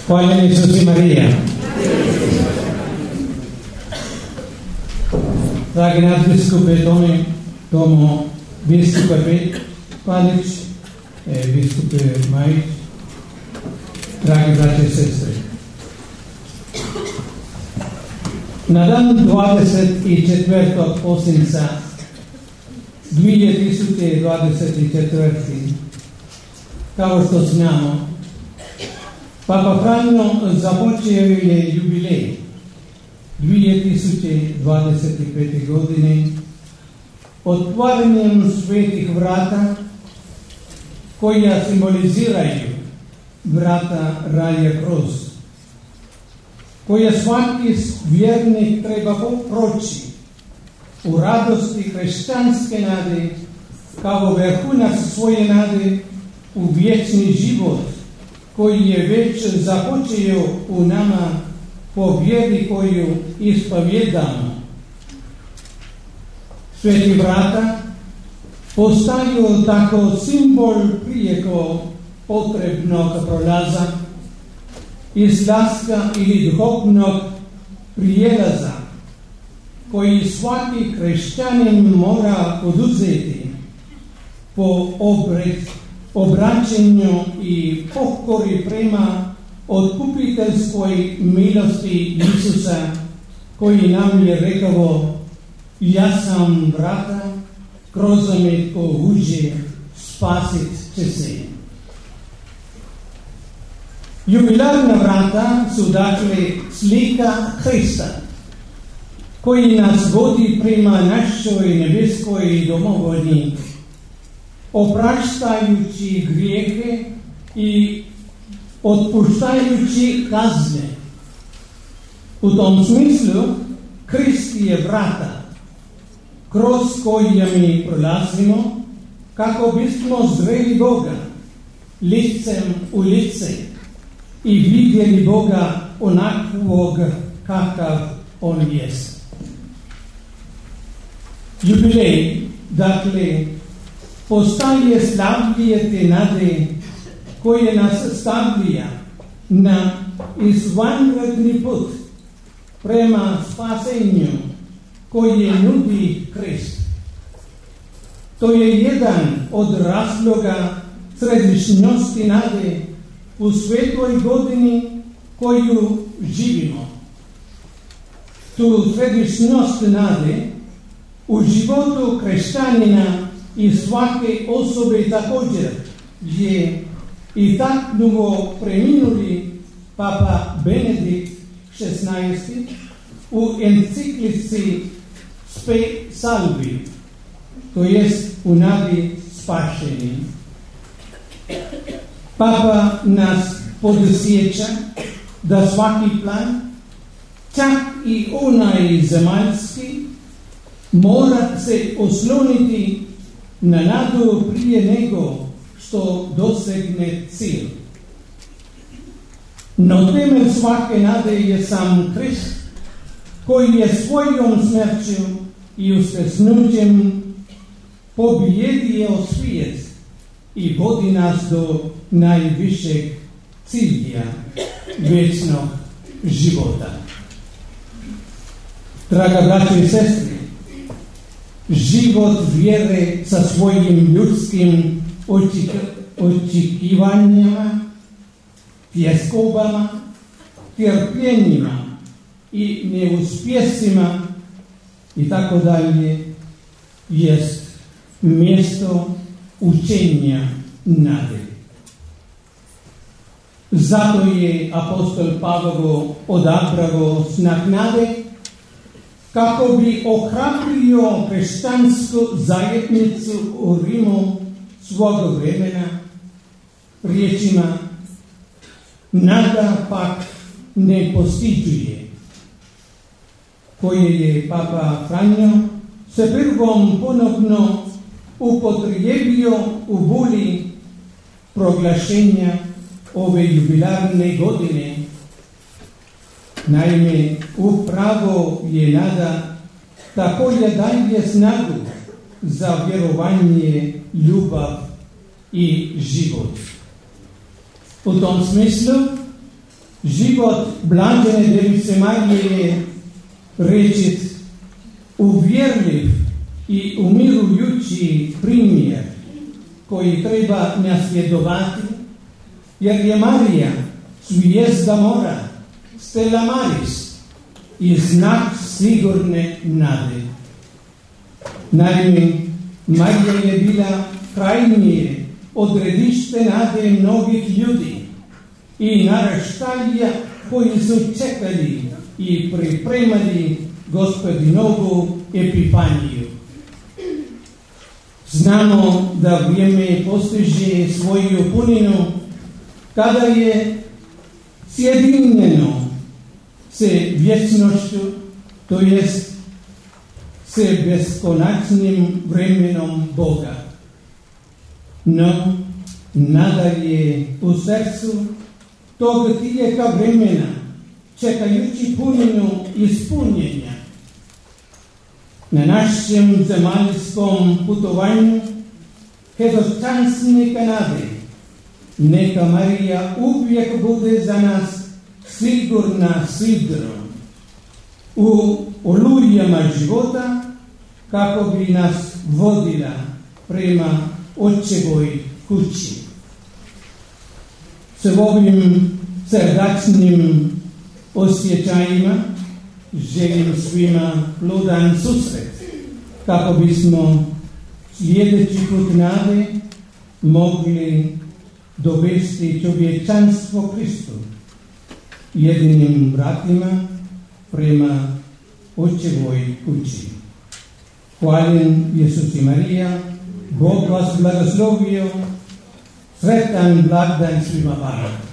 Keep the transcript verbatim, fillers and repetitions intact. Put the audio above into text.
Hvala Isus i Marija. Dragi nadbiskupe Tomi, Tomo, biskupe Palić, e, biskupe Majić, dragi braće i sestre. Na dan dvadeset četvrtog prosinca dvije tisuće dvadeset četvrte. kao što znamo, Papa Franjo započeo je jubilej dvije tisuće dvadeset pete. godine otvaranjem svetih vrata koja simboliziraju vrata raja kroz, koja svaki vjernik treba proći u radosti hrišćanske nade kao vrhunac svoje nade u vječni život koji je već započeo u nama po vjeri koju ispovjedamo. Sveti vrata postaju tako simbol prijeko potrebnog prolaza, izlaska ili duhovnog prijelaza koji svaki hrišćanin mora poduzeti po obred, obraćenju i pokori prema otkupiteljskoj milosti Isusa, koji nam je rekao: ja sam vrata, kroz me tko uđe, spasit će se. Jubilarna vrata su dakle slika Hrista, koji nas vodi prema našoj nebeskoj domovini, opraštajući grijehe i otpuštajući kazne. U tom smislu Krist je vrata kroz koje mi prolazimo kako bismo zreli Boga licem u lice i vidjeli Boga onakvog kakav On jest. Jubilej, dakle, postaje slavlje te nade koje nas stavlja na izvanredni put prema spasenju koje nudi Krist. To je jedan od razloga središnjosti nade u svetoj godini koju živimo. Tu središnjost nade u životu hrišćanina i svake osobe također je i taknuo preminuli Papa Benedikt šesnaesti u enciklici Spe Salvi, to jest u nadi spašeni. Papa nas podsjeća da svaki plan, čak i onaj zemaljski, mora se osloniti na nadu prije nego što dosegne cilj. No temelj svake nade je sam Krist, koji je svojom smrću i uskrsnućem pobijedio svijet i vodi nas do najvišeg cilja vječnog života. Draga braćo i sestri, život vjere sa svojim ljudskim oček, očekivanjima, tjeskobama, trpljenjima i neuspjesima i tako dalje jest mjesto učenja nade. Zato je apostol Pavlo odabrao znak nade kako bi ohrabrio hrišćansku zajednicu u Rimu svog vremena riječima: nada pak ne postiđuje, koje je Papa Franjo se prvom ponovno upotrijebio u buli proglašenja ove jubilarne godine. Naime, upravo je nada ta koja daje snagu za vjerovanje, ljubav i život. U tom smislu život blažene Device Marije je rečit uvjerljiv i umirujući primjer koji treba nasljedovati, jer je Marija zvijezda mora, stella maris i znak sigurne nade. Naime, Marija je bila krajnje odredište nade mnogih ljudi i naraštalja koji su čekali i pripremali Gospodinovu Epifaniju. Znamo da vrijeme postiže svoju puninu kada je sjedinjeno se vječnošću, to jest se beskonačnim vremenom Boga. No, nadalje u srcu tog tijeka vremena, čekajući puninu ispunjenja, na našem zemaljskom putovanju hedočansne Kanade, neka Marija uvijek bude za nas sigurna sidrom u olujama života, kako bi nas vodila prema Očevoj kući. S ovim srdačnim osjećajima želim svima plodan susret, kako bismo sljedeći put nade mogli dovesti čovječanstvo Kristu jedinim vratima prema Očevoj kući. Hvaljen Isus i Marija, Bog vas blagoslovio, sretan blagdan svima vama.